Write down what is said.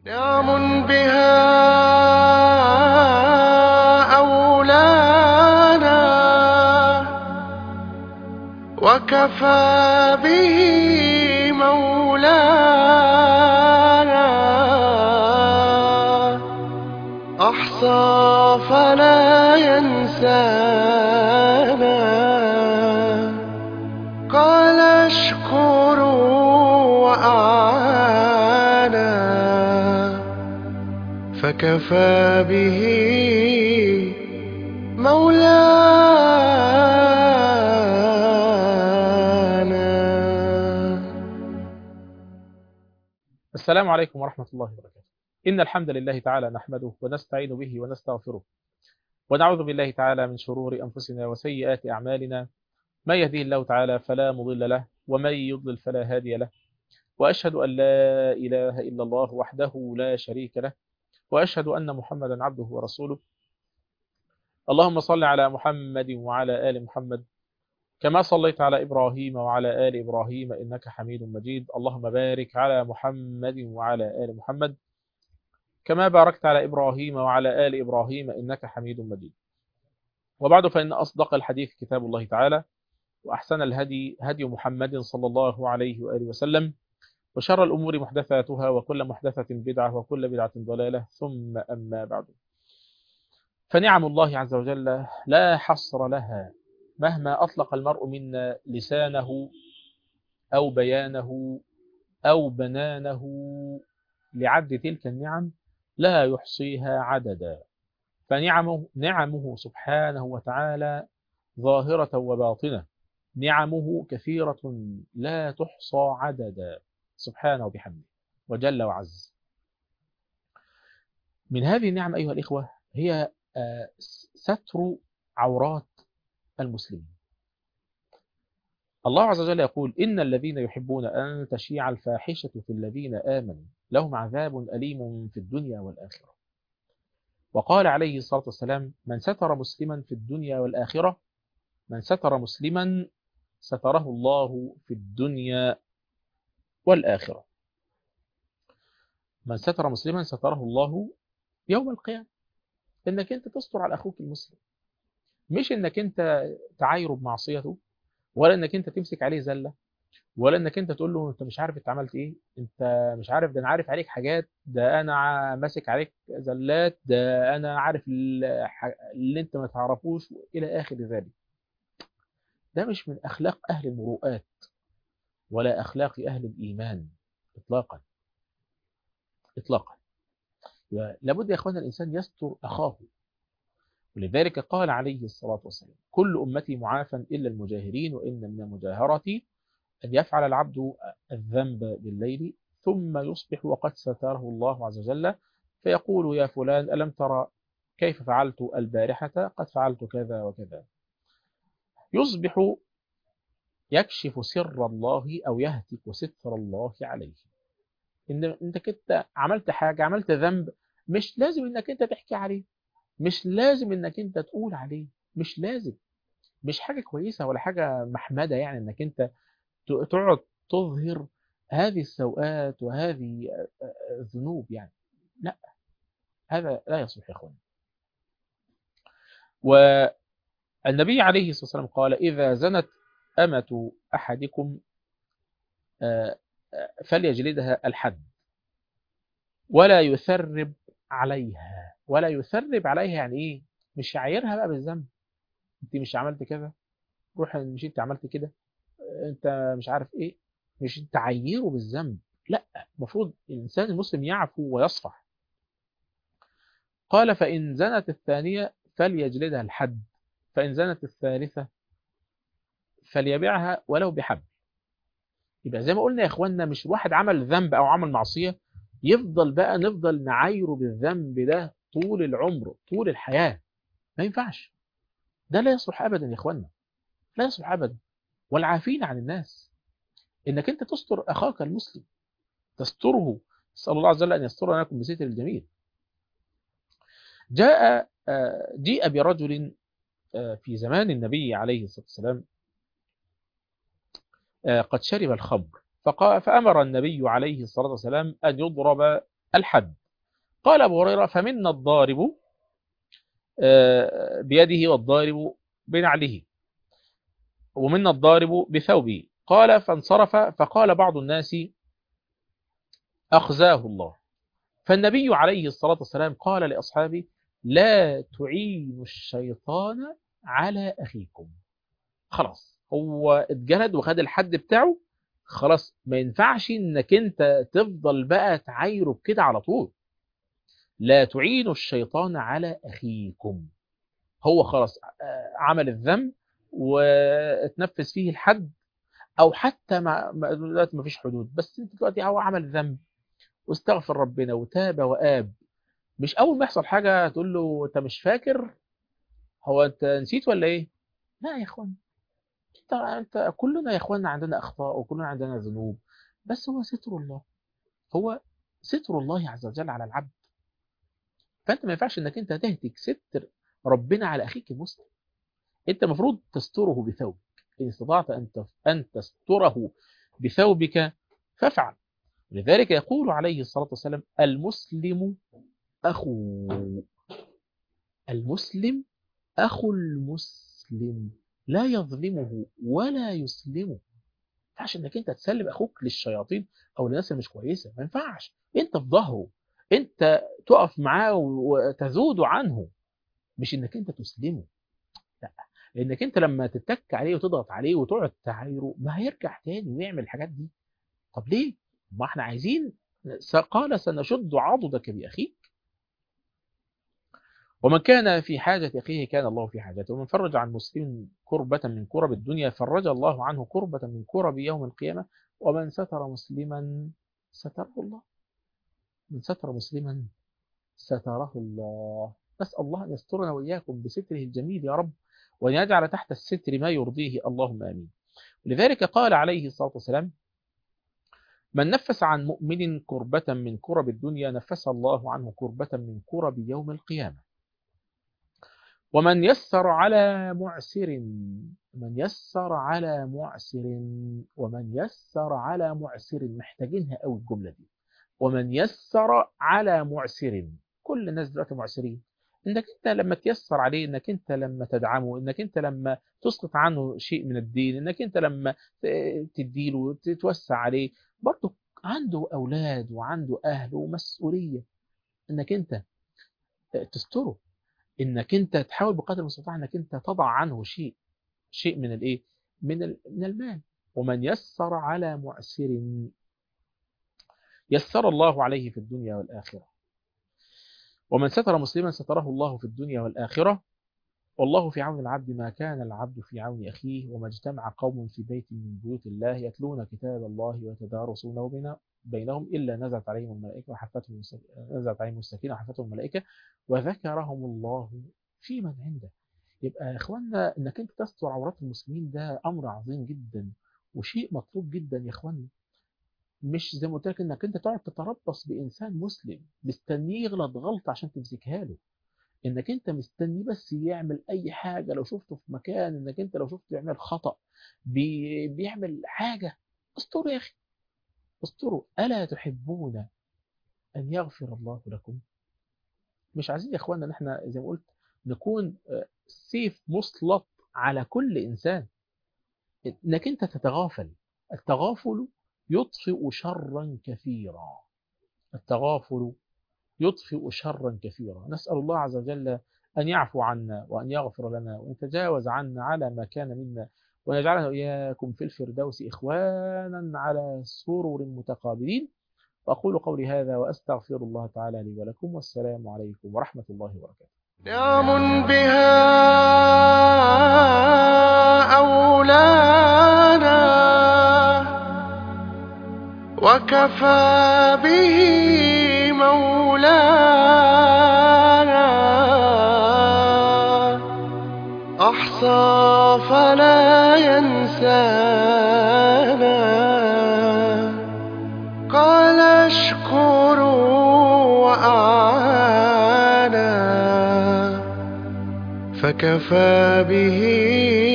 نعم بها أولانا وكفى به مولانا أحصى فلا ينسانا قال اشكروا وأعانا فكفى به مولانا. السلام عليكم ورحمة الله وبركاته. إن الحمد لله تعالى نحمده ونستعين به ونستغفره ونعوذ بالله تعالى من شرور أنفسنا وسيئات أعمالنا. من يهديه الله تعالى فلا مضل له ومن يضلل فلا هادي له، وأشهد أن لا إله إلا الله وحده لا شريك له، وأشهد أن محمدا عبده ورسوله. اللهم صل على محمد وعلى آل محمد كما صليت على إبراهيم وعلى آل إبراهيم إنك حميد مجيد. اللهم بارك على محمد وعلى آل محمد كما باركت على إبراهيم وعلى آل إبراهيم إنك حميد مجيد. وبعد، فإن أصدق الحديث كتاب الله تعالى، وأحسن الهدي هدي محمد صلى الله عليه وآله وسلم، وشر الأمور محدثاتها وكل محدثة بدعة وكل بدعة ضلالة، ثم أما بعد. فنعم الله عز وجل لا حصر لها، مهما أطلق المرء منا لسانه أو بيانه أو بنانه لعد تلك النعم لا يحصيها عددا. نعمه سبحانه وتعالى ظاهرة وباطنة، نعمه كثيرة لا تحصى عددا سبحانه وبحمده وجل وعز. من هذه النعم أيها الإخوة هي ستر عورات المسلمين. الله عز وجل يقول: إن الذين يحبون أن تشيع الفاحشة في الذين آمنوا لهم عذاب أليم في الدنيا والآخرة. وقال عليه الصلاة والسلام: من ستر مسلما في الدنيا والآخرة، من ستر مسلما ستره الله في الدنيا والآخرة. من ستر مسلما ستره الله يوم القيامة. إنك أنت تستر على أخوك المسلم، مش إنك أنت تعايره بمعصيته، ولا إنك أنت تمسك عليه زلة، ولا إنك أنت تقول له أنت مش عارف أنت عملت إيه، أنت مش عارف، ده أنا عارف عليك حاجات، ده أنا ماسك عليك زلات، ده أنا عارف اللي أنت ما تعرفوش، إلى آخر ذلك. ده مش من أخلاق أهل المروءات ولا أخلاق أهل الإيمان إطلاقا إطلاقا. لابد يا أخوانا الإنسان يستر أخاه. ولذلك قال عليه الصلاة والسلام: كل أمتي معافى إلا المجاهرين، وإن من المجاهرة أن يفعل العبد الذنب بالليل ثم يصبح وقد ستره الله عز وجل، فيقول: يا فلان ألم ترى كيف فعلت البارحة؟ قد فعلت كذا وكذا. يصبح يكشف سر الله أو يهتك ستر الله عليه. إن أنت كنت عملت حاجة، عملت ذنب، مش لازم إنك أنت تحكي عليه، مش لازم إنك أنت تقول عليه، مش لازم، مش حاجة كويسة ولا حاجة محمدة يعني إنك أنت تقعد تظهر هذه السوءات وهذه الذنوب يعني. لا، هذا لا يصلح يا اخوان. والنبي عليه الصلاة والسلام قال: إذا زنت أمة أحدكم فليجلدها الحد ولا يثرب عليها. ولا يثرب عليها يعني إيه؟ مش يعايرها بقى بالذنب، أنت مش عملت كذا، روح مش أنت عملت كده، أنت مش عارف إيه، مش تعييره بالذنب. لا، المفروض الإنسان المسلم يعفو ويصفح. قال: فإن زنت الثانية فليجلدها الحد، فإن زنت الثالثة فليبيعها ولو بحبل. يبقى زي ما قلنا يا إخواننا، مش واحد عمل ذنب أو عمل معصية نفضل نعايره بالذنب ده طول العمر طول الحياة. ما ينفعش، ده لا يصلح أبدا يا إخواننا، لا يصلح أبدا. والعافين عن الناس، إنك أنت تستر أخاك المسلم، تستره. نسأل الله عز وجل أن يسترنا لكم بستر الجميل. جيء برجل في زمان النبي عليه الصلاة والسلام قد شرب الخمر، فأمر النبي عليه الصلاة والسلام أن يضرب الحد. قال أبو هريرة فمنا الضارب بيده والضارب بنعله ومنا الضارب بثوبه. قال فانصرف فقال بعض الناس أخزاه الله. فالنبي عليه الصلاة والسلام قال لأصحابه لا تعينوا الشيطان على أخيكم. خلاص هو اتجلد وخد الحد بتاعه، خلاص ما ينفعش انك انت تفضل بقى تعايره كده على طول. لا تعينوا الشيطان على أخيكم. هو خلاص عمل الذنب واتنفذ فيه الحد، او حتى دلوقتي ما فيش حدود، بس انت دلوقتي هو عمل ذنب واستغفر ربنا وتاب وآب. مش اول ما يحصل حاجه تقول له انت مش فاكر، هو انت نسيت ولا ايه؟ لا يا اخوان، انت كلنا يا اخوان عندنا اخطاء وكلنا عندنا ذنوب، بس هو ستر الله، هو ستر الله عز وجل على العبد. فانت ما ينفعش انك انت تهتك ستر ربنا على اخيك المسلم. انت المفروض تستره بثوبك، ان استطعت ان تستره بثوبك فافعل. لذلك يقول عليه الصلاة والسلام المسلم أخو المسلم أخو المسلم لا يظلمه ولا يسلمه. ما ينفعش انك انت تسلم اخوك للشياطين او للناس اللي مش كويسه، ما ينفعش. انت في ظهره، انت تقف معاه وتذود عنه، مش انك انت تسلمه. لا، لانك انت لما تتك عليه وتضغط عليه وتقعد تعايره ما هيرجع تاني ويعمل الحاجات دي. طب ليه؟ ما احنا عايزين، قال سنشد عضدك بأخيك. ومن كان في حاجة أخيه كان الله في حاجته، ومن فرج عن مسلم كربة من كرب الدنيا فرج الله عنه كربة من كرب يوم القيامة. ومن ستر مسلما ستره الله. من ستر مسلما ستره الله. نسأل الله أن يسترنا وإياكم بستره الجميل يا رب، وأن يجعل تحت الستر ما يرضيه، اللهم آمين. لذلك قال عليه الصلاة والسلام من نفس عن مؤمن كربة من كرب الدنيا نفس الله عنه كربة من كرب يوم القيامة. ومن يسر على معسر، من يسر على معسر، ومن يسر على معسر، محتاجينها قوي الجملة دي. ومن يسر على معسر، كل الناس دلوقتي معسرين. انك انت لما تيسر عليه، انك انت لما تدعمه، انك انت لما تسقط عنه شيء من الدين، انك انت لما تديله تتوسع عليه، برضه عنده اولاد وعنده اهل ومسؤولية، انك انت تستره، انك انت تحاول بقدر المستطاع انك انت تضع عنه شيء من الايه، من المال. ومن يسر على معسر يسر الله عليه في الدنيا والآخرة. ومن ستر مسلما ستره الله في الدنيا والآخرة. والله في عون العبد ما كان العبد في عون أخيه. وما اجتمع قوم في بيت من بيوت الله يتلون كتاب الله ويتدارسونه بينهم إلا نزلت عليهم الملائكة وحفتهم نزلت عليهم السكينة وحفتهم الملائكة وذكرهم الله في من عنده. يبقى يا إخواننا إنك أنت تستر عورات المسلمين ده أمر عظيم جدا وشيء مطلوب جدا يا إخواننا. مش زي ما قلت لك إنك أنت تقعد تتربص بإنسان مسلم مستنيه يغلط غلطة عشان تمسكها له، انك انت مستني بس يعمل اي حاجة، لو شفته في مكان، انك انت لو شفته يعمل خطأ بيعمل حاجة، استروا يا اخي، استروا. الا تحبون ان يغفر الله لكم؟ مش عايزين يا اخوانا ان احنا زي ما قلت نكون سيف مسلط على كل انسان، انك انت تتغافل. التغافل يطفئ شرا كثيرا، التغافل يطفئ شرا كثيرا. نسأل الله عز وجل أن يعفو عنا وأن يغفر لنا وأن يتجاوز عنا على ما كان منا، وأن يجعلنا وإياكم في الفردوس إخوانا على سرر متقابلين. وأقول قولي هذا وأستغفر الله تعالى لي ولكم، والسلام عليكم ورحمة الله وبركاته. نعم بها أولانا وكفى به مولانا أحصى فلا ينسانا قال اشكروا وأعانا فكفى به